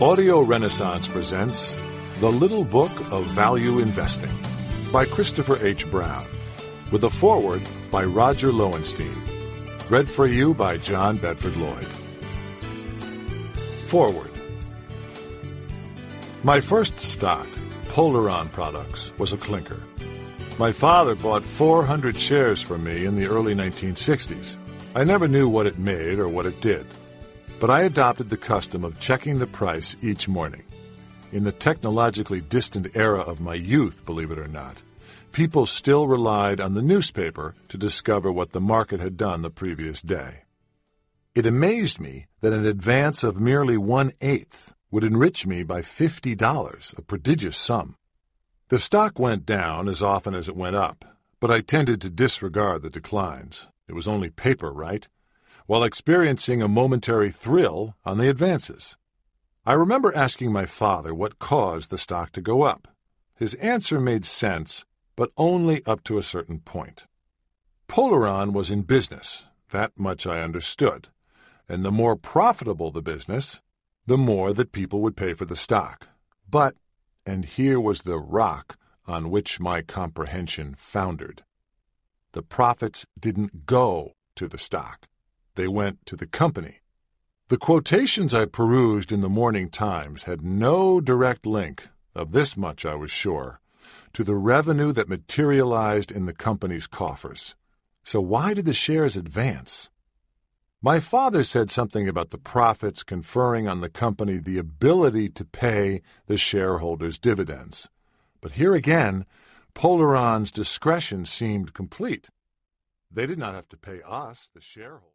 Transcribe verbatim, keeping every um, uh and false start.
Audio Renaissance presents The Little Book of Value Investing by Christopher H. Brown, with a foreword by Roger Lowenstein. Read for you by John Bedford Lloyd. Foreword. My first stock, Polaron Products, was a clinker. My father bought four hundred shares from me in the early nineteen sixties. I never knew what it made or what it did, but I adopted the custom of checking the price each morning. In the technologically distant era of my youth, believe it or not, people still relied on the newspaper to discover what the market had done the previous day. It amazed me that an advance of merely one-eighth would enrich me by fifty dollars, a prodigious sum. The stock went down as often as it went up, but I tended to disregard the declines. It was only paper, right? While experiencing a momentary thrill on the advances. I remember asking my father what caused the stock to go up. His answer made sense, but only up to a certain point. Polaron was in business, that much I understood, and the more profitable the business, the more that people would pay for the stock. But, and here was the rock on which my comprehension foundered, the profits didn't go to the stock. They went to the company. The quotations I perused in the Morning Times had no direct link, of this much I was sure, to the revenue that materialized in the company's coffers. So why did the shares advance? My father said something about the profits conferring on the company the ability to pay the shareholders' dividends. But here again, Polaron's discretion seemed complete. They did not have to pay us, the shareholders.